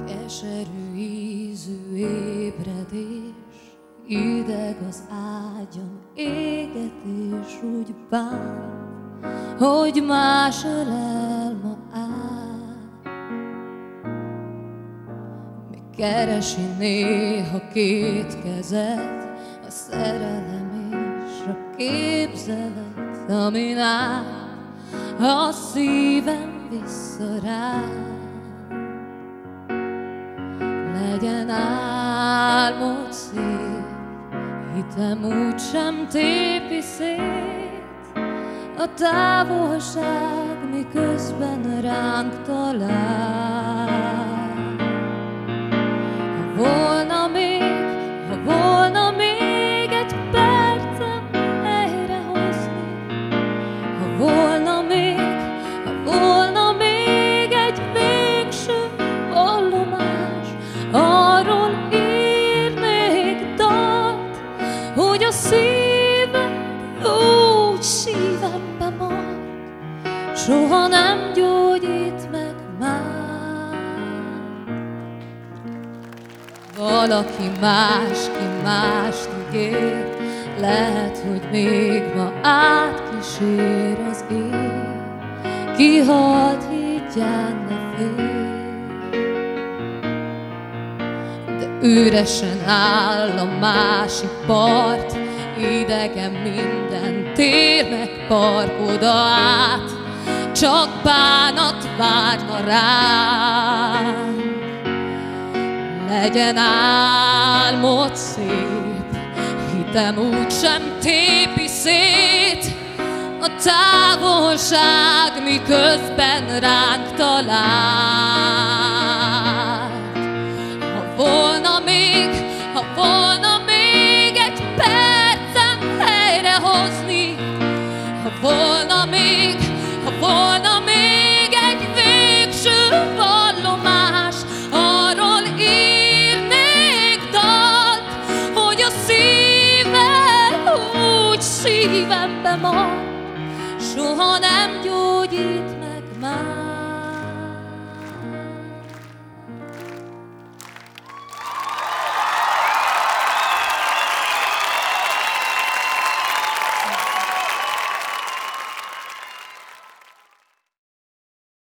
Keserű ízű ébredés, ideg az ágyam, égetés úgy bánt, hogy más ölel ma át. Még keresi néha két kezed, a szerelem és a képzelet, amin át a szívem visszarád. Legyen álmod szép, hitem úgysem tépi szét a távolság, miközben ránk talál. Ha volna még egy percem helyrehozni, ha volna még egy végső vallomás, arról írnék dalt, hogy a szíved úgy szívembe maradt, soha nem gyógyít meg már. Valaki más, ki mást ígér, lehet, hogy még ma átkísér az ég. Kihalt, higgyán, ne félj. Üresen áll a másik part, idegen minden tér meg park oda át, csak bánat várna ránk. Legyen álmod szép, hitem úgysem tépi szét a távolság, miközben ránk talál. Ha volna még egy percem helyrehozni, ha volna még egy végső vallomás, arról írnék dalt, hogy a szíved úgy szívembe marad, soha nem gyógyít meg már.